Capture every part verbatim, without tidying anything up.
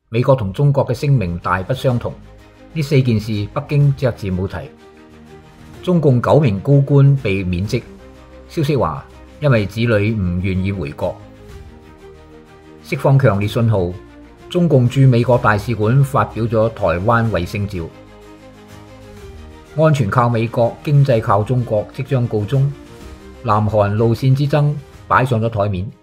美國同中國嘅聲明大不相同。呢四件事北京隻字冇提。中共九名高官被免職，消息話因為子女唔願意回國。釋放強烈信號，中共駐美國大使館發表咗台灣衛星照。安全靠美國，經濟靠中國即將告終，南韓路線之爭擺上咗台面。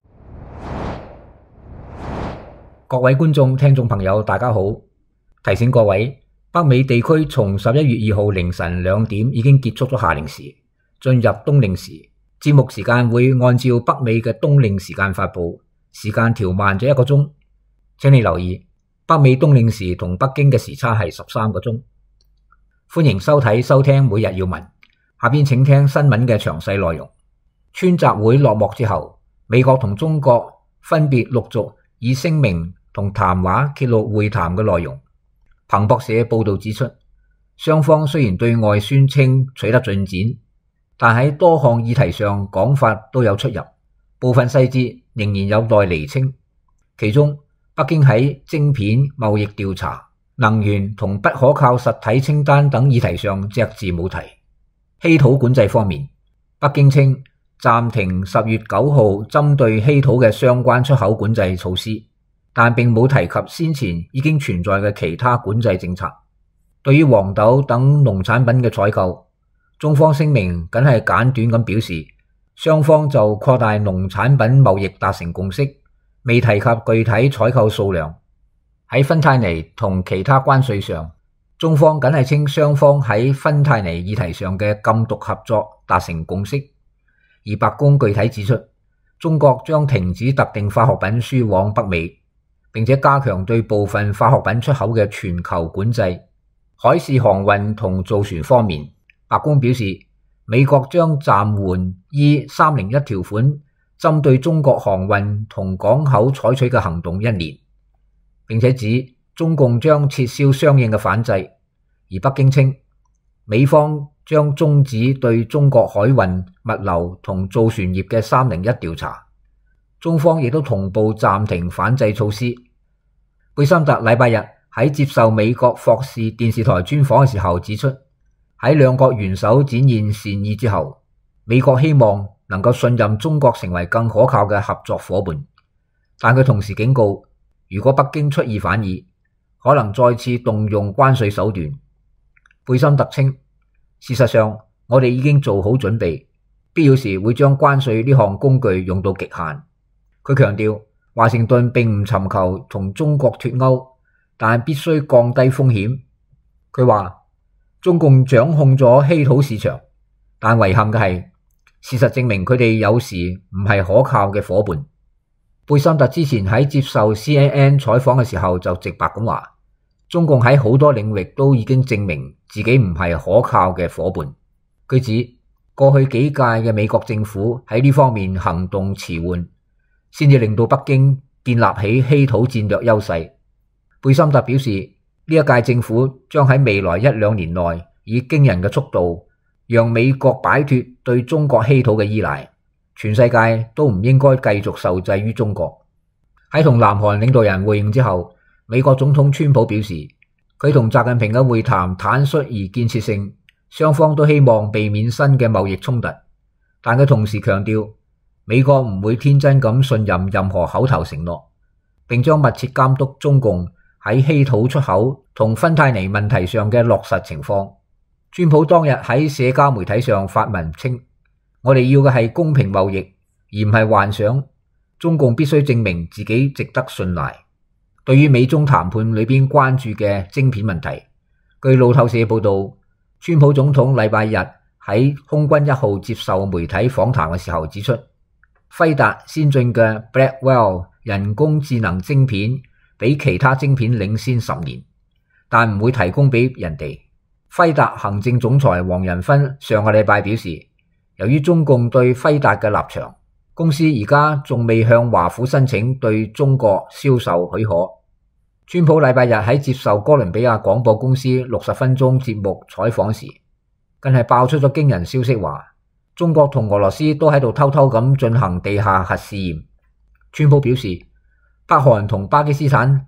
各位觀眾、聽眾朋友，大家好！提醒各位，北美地區從十一月二號凌晨兩點已經結束咗夏令時，進入冬令時。節目時間會按照北美嘅冬令時間發布，時間調慢咗一個鐘。請你留意，北美冬令時同北京嘅時差係十三個鐘。歡迎收睇收聽每日要聞，下邊請聽新聞嘅詳細內容。川習會落幕之後，美國同中國分別陸續以聲明同談話揭露會談嘅內容。彭博社報道指出，雙方雖然對外宣稱取得進展，但喺多項議題上講法都有出入，部分細節仍然有待釐清。其中，北京喺晶片、貿易調查、能源同不可靠實體清單等議題上隻字冇提。稀土管制方面，北京稱暫停十月九號針對稀土嘅相關出口管制措施，但並冇提及先前已經存在嘅其他管制政策。對於黃豆等農產品嘅採購，中方聲明僅係簡短咁表示，雙方就擴大農產品貿易達成共識，未提及具體採購數量。喺芬太尼同其他關稅上，中方僅係稱雙方喺芬太尼議題上嘅禁毒合作達成共識。而白宮具體指出，中國將停止特定化學品輸往北美，並且加強對部分化學品出口嘅全球管制。海事航運同造船方面，白宮表示，美國將暫緩依三零一條款針對中國航運同港口採取嘅行動一年，並且指中共將撤銷相應嘅反制。而北京稱，美方將終止對中國海運、物流同造船業嘅三零一調查，中方亦都同步暫停反制措施。貝森特禮拜日喺接受美國霍士電視台專訪嘅時候指出，喺兩國元首展現善意之後，美國希望能夠信任中國成為更可靠嘅合作伙伴，但佢同時警告，如果北京出爾反爾，可能再次動用關稅手段。貝森特稱，事實上我哋已經做好準備，必要時會將關稅呢項工具用到極限。佢強調，華盛頓並唔尋求同中國脫鈎，但必須降低風險。佢話，中共掌控咗稀土市場，但遺憾嘅係，事實證明佢哋有時唔係可靠嘅伙伴。貝森特之前喺接受 C N N 採訪嘅時候就直白咁話，中共喺好多領域都已經證明自己唔係可靠嘅伙伴。佢指過去幾屆嘅美國政府喺呢方面行動遲緩，先至令到北京建立起稀土戰略優勢。貝森特表示，呢一屆政府將喺未來一兩年內以驚人嘅速度，讓美國擺脫對中國稀土嘅依賴，全世界都唔應該繼續受制於中國。喺同南韓領導人會晤之後，美國總統川普表示，佢同習近平嘅會談坦率而建設性，雙方都希望避免新嘅貿易衝突，但佢同時強調，美國唔會天真咁信任任何口頭承諾，並將密切監督中共喺稀土出口同芬太尼問題上嘅落實情況。川普當日喺社交媒體上發文稱，我哋要嘅係公平貿易，而唔係幻想。中共必須證明自己值得信賴。對於美中談判裏邊關注嘅晶片問題，據路透社報道，川普總統禮拜日喺空軍一號接受媒體訪談嘅時候指出，輝達先進嘅 Blackwell 人工智能晶片比其他晶片領先十年，但唔會提供俾人哋。輝達行政總裁黃仁勳上個禮拜表示，由於中共對輝達嘅立場，公司而家仲未向華府申請對中國銷售許可。川普禮拜日喺接受哥倫比亞廣播公司六十分鐘節目採訪時，更係爆出咗驚人消息，話中國同俄羅斯都喺度偷偷咁進行地下核試驗。川普表示，北韓同巴基斯坦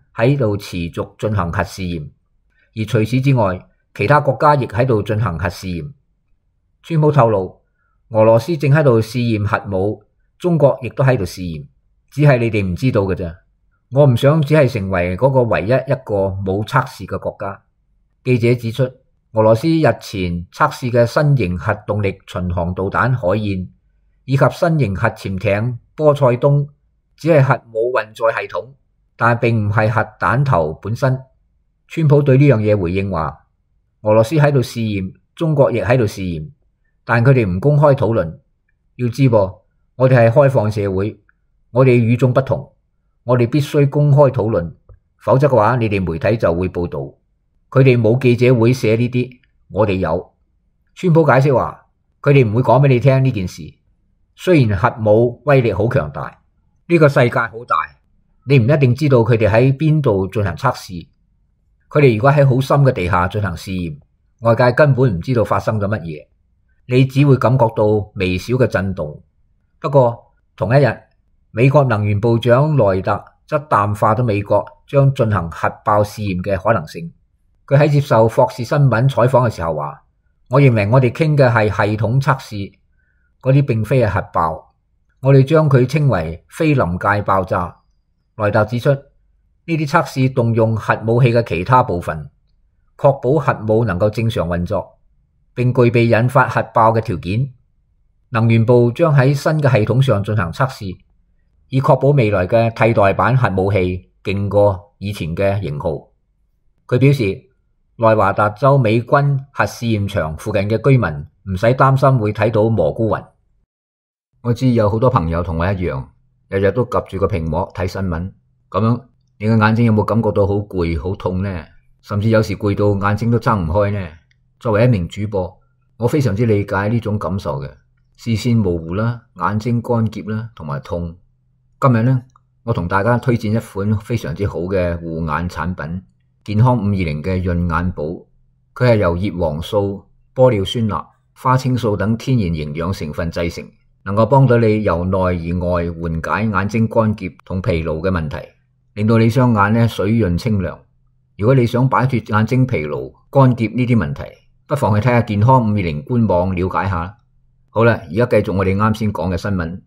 喺度持續進行核試驗，而除此之外，其他國家亦喺度進行核試驗。川普透露，俄羅斯正喺度試驗核武，中國亦都喺度試驗，只係你哋唔知道嘅啫。我唔想只係成為嗰個唯一一個冇測試嘅國家。記者指出，俄羅斯日前測試嘅新型核動力巡航導彈海燕以及新型核潛艇波塞冬，只係核武運載系統，但並唔係核彈頭本身。川普對呢樣嘢回應話，俄羅斯喺度試驗，中國亦喺度試驗，但佢哋唔公開討論。要知噃，我哋係開放社會，我哋與眾不同。我哋必須公開討論，否則嘅話，你哋媒體就會報道。佢哋冇記者會寫呢啲，我哋有。川普解釋話，佢哋唔會講俾你聽呢件事。雖然核武威力好強大，呢個世界好大，你唔一定知道佢哋喺邊度進行測試。佢哋如果喺好深嘅地下進行試驗，外界根本唔知道發生咗乜嘢，你只會感覺到微小嘅震動。不過同一日，美國能源部長萊特則淡化咗美國將進行核爆試驗嘅可能性。佢喺接受霍士新聞採訪嘅時候話，我認為我哋傾嘅係系統測試，嗰啲並非係核爆，我哋將佢稱為非臨界爆炸。萊特指出，呢啲測試動用核武器嘅其他部分，確保核武能夠正常運作，並具備引發核爆嘅條件。能源部將喺新嘅系統上進行測試，以確保未來嘅替代版核武器勁過以前嘅型號。佢表示，內華達州美軍核試驗場附近嘅居民唔使擔心會睇到蘑菇雲。我知有好多朋友同我一樣，日日都及住個屏幕睇新聞，咁樣你嘅眼睛有冇感覺到好攰、好痛呢？甚至有時攰到眼睛都睜唔開呢？作為一名主播，我非常之理解呢種感受嘅，視線模糊啦，眼睛乾澀啦，同埋痛。今日呢，我同大家推薦一款非常之好嘅護眼產品，健康五二零嘅潤眼寶。佢係由葉黃素、玻尿酸鈉、花青素等天然營養成分製成，能夠幫到你由內而外緩解眼睛乾澀同疲勞嘅問題，令到你雙眼呢水潤清亮。如果你想擺脫眼睛疲勞、乾澀呢啲問題，不妨去睇下健康五二零官網了解下。好啦，而家繼續我哋啱先講嘅新聞。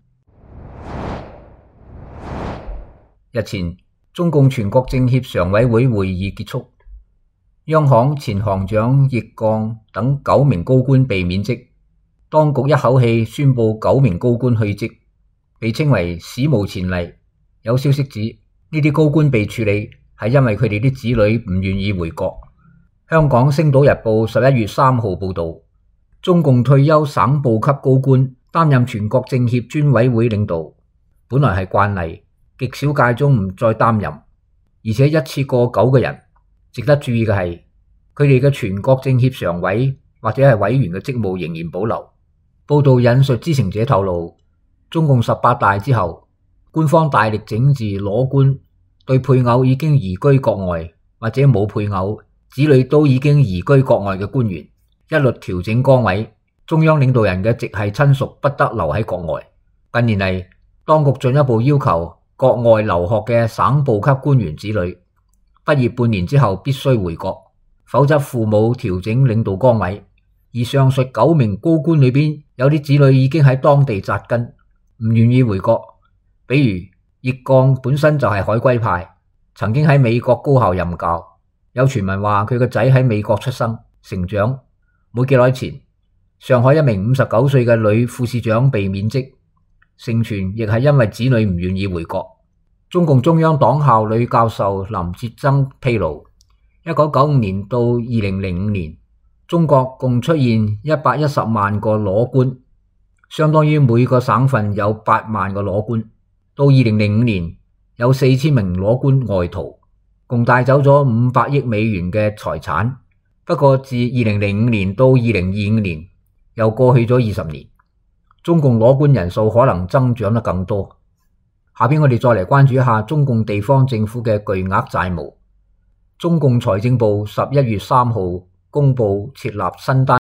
日前，中共全國政協常委會會議結束，央行前行長易綱等九名高官被免職，當局一口氣宣布九名高官去職，被稱為史無前例。有消息指呢啲高官被處理係因為佢哋啲子女唔願意回國。香港星島日報十一月三號報道，中共退休省部級高官擔任全國政協專委會領導，本來係慣例。極少屆中唔再擔任，而且一次過九個人。值得注意嘅係，佢哋嘅全國政協常委或者係委員嘅職務仍然保留。報道引述知情者透露，中共十八大之後，官方大力整治裸官，對配偶已經移居國外或者冇配偶、子女都已經移居國外嘅官員，一律調整崗位。中央領導人嘅直系親屬不得留喺國外。近年嚟，當局進一步要求國外留學嘅省部級官員子女畢業半年之後必須回國，否則父母調整領導崗位。而上述九名高官裏邊，有啲子女已經喺當地紮根，唔願意回國。比如易綱本身就係海歸派，曾經喺美國高校任教。有傳聞話佢個仔喺美國出生成長。冇幾耐前，上海一名五十九歲嘅女副市長被免職，盛傳亦係因為子女唔願意回國。中共中央黨校女教授林哲增披露，一九九五年到二零零五年，中國共出現一百一十萬個裸官，相當於每個省份有八萬個裸官。到二零零五年，有四千名裸官外逃，共帶走咗五百億美元嘅財產。不過自二零零五年到二零二五年，又過去咗二十年，中共裸官人數可能增長得更多。下邊我哋再嚟關注一下中共地方政府嘅巨額債務。中共財政部十一月三號公布設立新單